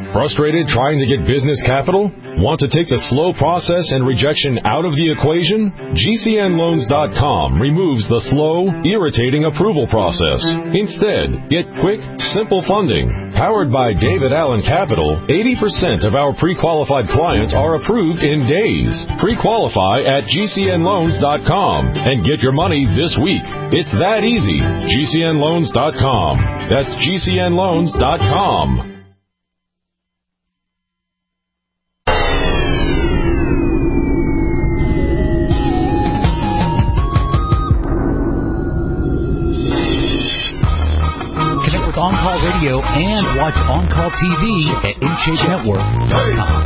Frustrated trying to get business capital? Want to take the slow process and rejection out of the equation? G C N loans dot com removes the slow, irritating approval process. Instead, get quick, simple funding. Powered by David Allen Capital, eighty percent of our pre-qualified clients are approved in days. Pre-qualify at G C N loans dot com and get your money this week. It's that easy. G C N loans dot com. That's G C N loans dot com. On Call Radio and watch On Call T V at N Shape Network dot com.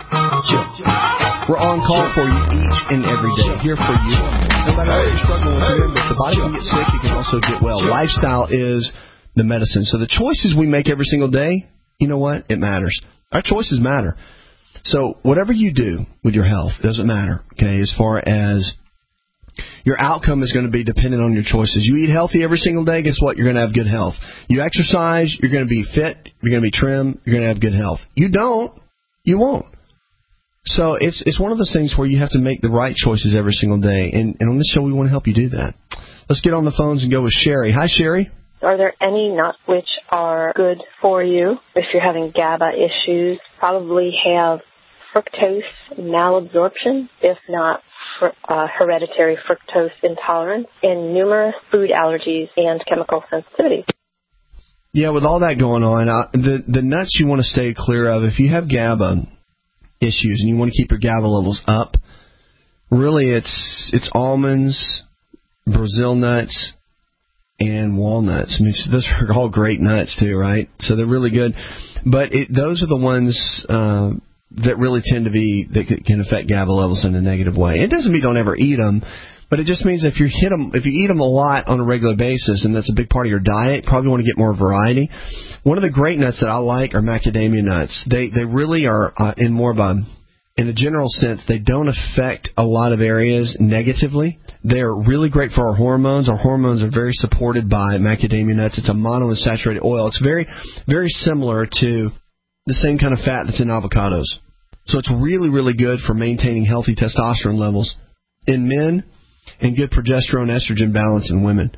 We're on call for you each and every day, here for you. No matter what you're struggling with, remember, if the body can get sick, it can also get well. Lifestyle is the medicine. So the choices we make every single day, you know what? It matters. Our choices matter. So whatever you do with your health, it doesn't matter, okay, as far as your outcome is going to be dependent on your choices. You eat healthy every single day, guess what? You're going to have good health. You exercise, you're going to be fit, you're going to be trim, you're going to have good health. You don't, you won't. So it's it's one of those things where you have to make the right choices every single day. And, and on this show, we want to help you do that. Let's get on the phones and go with Sherry. Hi, Sherry. Are there any nuts which are good for you if you're having GABA issues? Probably have fructose malabsorption, if not for, uh, hereditary fructose intolerance, and numerous food allergies and chemical sensitivity. Yeah, with all that going on, uh, the the nuts you want to stay clear of, if you have GABA issues and you want to keep your GABA levels up, really it's it's almonds, Brazil nuts, and walnuts. I mean, those are all great nuts too, right? So they're really good. But it, those are the ones uh, that really tend to be, that can affect GABA levels in a negative way. It doesn't mean don't ever eat them, but it just means if you hit them, if you eat them a lot on a regular basis, and that's a big part of your diet, you probably want to get more variety. One of the great nuts that I like are macadamia nuts. They they really are uh, in more of a, in a general sense, they don't affect a lot of areas negatively. They're really great for our hormones. Our hormones are very supported by macadamia nuts. It's a monounsaturated oil. It's very, very similar to the same kind of fat that's in avocados. So it's really, really good for maintaining healthy testosterone levels in men and good progesterone estrogen balance in women.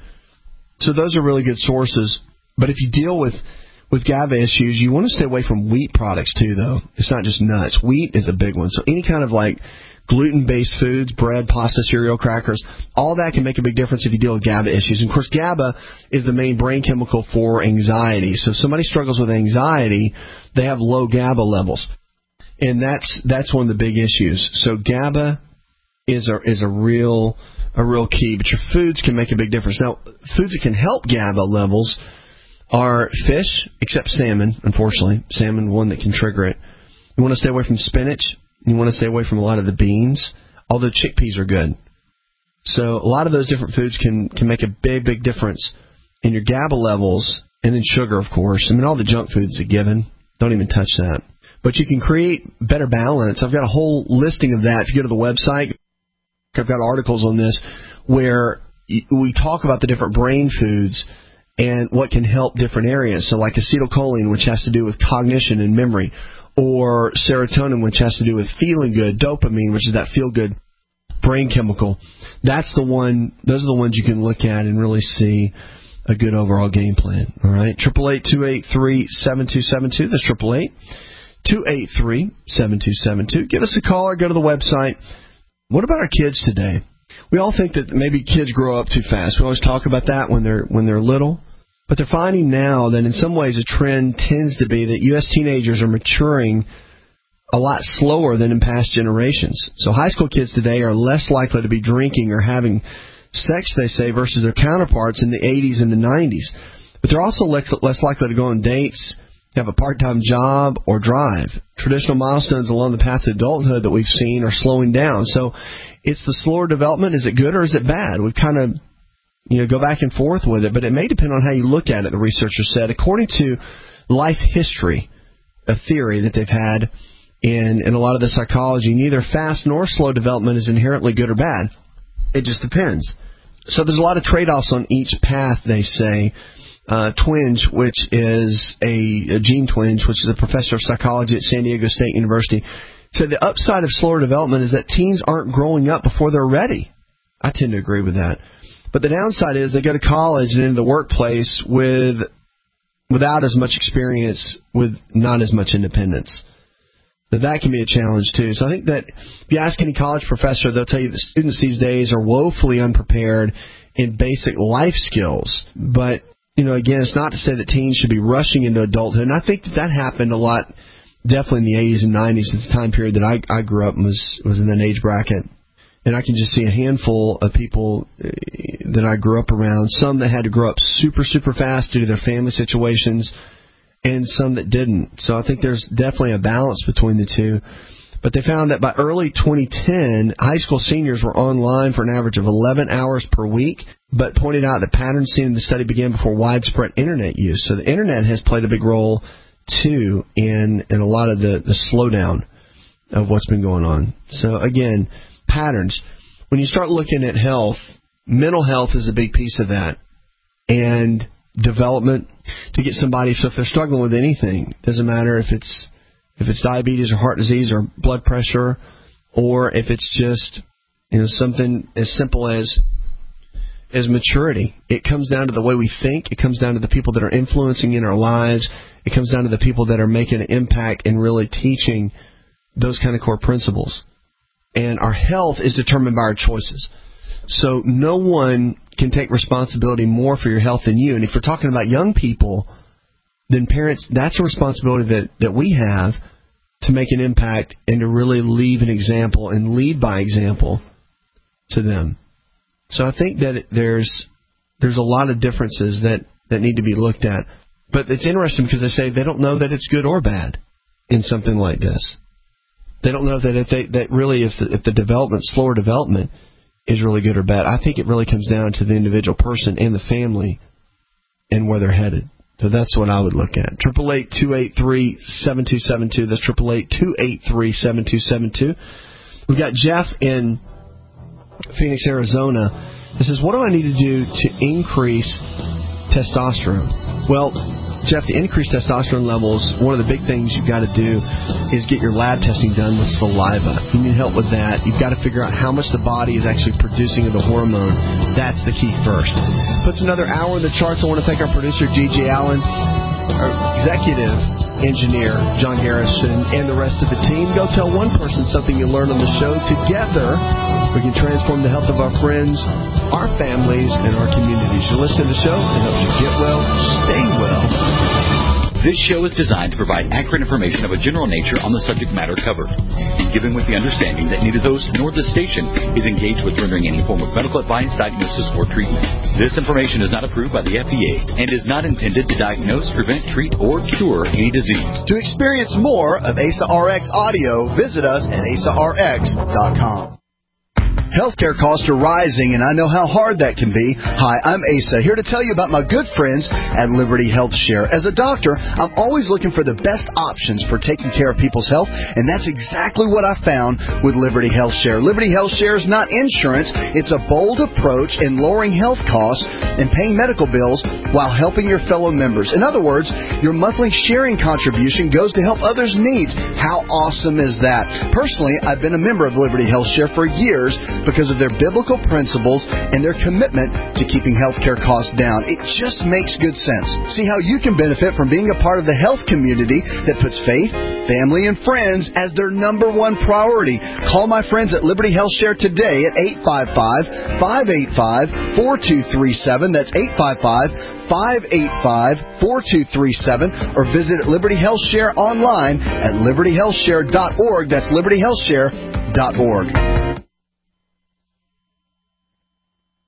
So those are really good sources. But if you deal with, with GABA issues, you want to stay away from wheat products too, though. It's not just nuts. Wheat is a big one. So any kind of like gluten-based foods, bread, pasta, cereal, crackers, all that can make a big difference if you deal with GABA issues. And of course, GABA is the main brain chemical for anxiety. So if somebody struggles with anxiety, they have low GABA levels. And that's that's one of the big issues. So GABA is a, is a real a real key. But your foods can make a big difference. Now, foods that can help GABA levels are fish, except salmon, unfortunately. Salmon, one that can trigger it. You want to stay away from spinach. You want to stay away from a lot of the beans, although chickpeas are good. So a lot of those different foods can, can make a big, big difference in your GABA levels, and then sugar, of course. I mean, all the junk food's a given. Don't even touch that. But you can create better balance. I've got a whole listing of that. If you go to the website, I've got articles on this where we talk about the different brain foods and what can help different areas. So like acetylcholine, which has to do with cognition and memory, or serotonin, which has to do with feeling good, dopamine, which is that feel-good brain chemical. That's the one. Those are the ones you can look at and really see a good overall game plan. All right, triple eight two eight three seven two seven two. That's triple eight two eight three seven two seven two. Give us a call or go to the website. What about our kids today? We all think that maybe kids grow up too fast. We always talk about that when they're when they're little. But they're finding now that in some ways a trend tends to be that U S teenagers are maturing a lot slower than in past generations. So high school kids today are less likely to be drinking or having sex, they say, versus their counterparts in the eighties and the nineties. But they're also less likely to go on dates, have a part-time job, or drive. Traditional milestones along the path to adulthood that we've seen are slowing down. So it's the slower development. Is it good or is it bad? We've kind of You know, go back and forth with it, but it may depend on how you look at it, the researchers said. According to life history, a theory that they've had in, in a lot of the psychology, neither fast nor slow development is inherently good or bad. It just depends. So there's a lot of trade-offs on each path, they say, uh, Twenge, which is a, a Gene Twenge, which is a professor of psychology at San Diego State University, said the upside of slower development is that teens aren't growing up before they're ready. I tend to agree with that. But the downside is they go to college and into the workplace with without as much experience, with not as much independence. So that can be a challenge, too. So I think that if you ask any college professor, they'll tell you that students these days are woefully unprepared in basic life skills. But, you know, again, it's not to say that teens should be rushing into adulthood. And I think that that happened a lot, definitely in the eighties and nineties, it's the time period that I, I grew up and was, was in that age bracket. And I can just see a handful of people that I grew up around, some that had to grow up super, super fast due to their family situations, and some that didn't. So I think there's definitely a balance between the two. But they found that by early twenty ten, high school seniors were online for an average of eleven hours per week, but pointed out that patterns seen in the study began before widespread Internet use. So the Internet has played a big role, too, in, in a lot of the, the slowdown of what's been going on. So, again, patterns. When you start looking at health, mental health is a big piece of that. And development to get somebody, so if they're struggling with anything, doesn't matter if it's if it's diabetes or heart disease or blood pressure, or if it's just, you know, something as simple as as maturity. It comes down to the way we think. It comes down to the people that are influencing in our lives. It comes down to the people that are making an impact and really teaching those kind of core principles. And our health is determined by our choices. So no one can take responsibility more for your health than you. And if we're talking about young people, then parents, that's a responsibility that, that we have to make an impact and to really leave an example and lead by example to them. So I think that there's there's a lot of differences that, that need to be looked at. But it's interesting because they say they don't know that it's good or bad in something like this. They don't know that if they that really if the, if the development, slower development, is really good or bad. I think it really comes down to the individual person and the family and where they're headed. So that's what I would look at. Triple eight two eight three seven two seven two. That's triple eight two eight three seven two seven two. We've got Jeff in Phoenix, Arizona. This is, what do I need to do to increase testosterone? Well, Jeff, the increased testosterone levels, one of the big things you've got to do is get your lab testing done with saliva. You need help with that. You've got to figure out how much the body is actually producing of the hormone. That's the key first. Puts another hour in the charts. I want to thank our producer, G J Allen, our executive engineer, John Garrison, and the rest of the team. Go tell one person something you learned on the show. Together, we can transform the health of our friends, our families, and our communities. You listen to the show, it helps you get well, stay well. This show is designed to provide accurate information of a general nature on the subject matter covered, given with the understanding that neither host nor the station is engaged with rendering any form of medical advice, diagnosis, or treatment. This information is not approved by the F D A and is not intended to diagnose, prevent, treat, or cure any disease. To experience more of A S A R X audio, visit us at A S A R X dot com. Healthcare costs are rising, and I know how hard that can be. Hi, I'm Asa, here to tell you about my good friends at Liberty Health Share. As a doctor, I'm always looking for the best options for taking care of people's health, and that's exactly what I found with Liberty Health Share. Liberty Health Share is not insurance. It's a bold approach in lowering health costs and paying medical bills while helping your fellow members. In other words, your monthly sharing contribution goes to help others' needs. How awesome is that? Personally, I've been a member of Liberty Health Share for years, because of their biblical principles and their commitment to keeping healthcare costs down. It just makes good sense. See how you can benefit from being a part of the health community that puts faith, family, and friends as their number one priority. Call my friends at Liberty Health Share today at eight five five, five eight five, four two three seven. That's eight five five, five eight five, four two three seven, or visit Liberty Health Share online at liberty health share dot org. That's liberty health share dot org.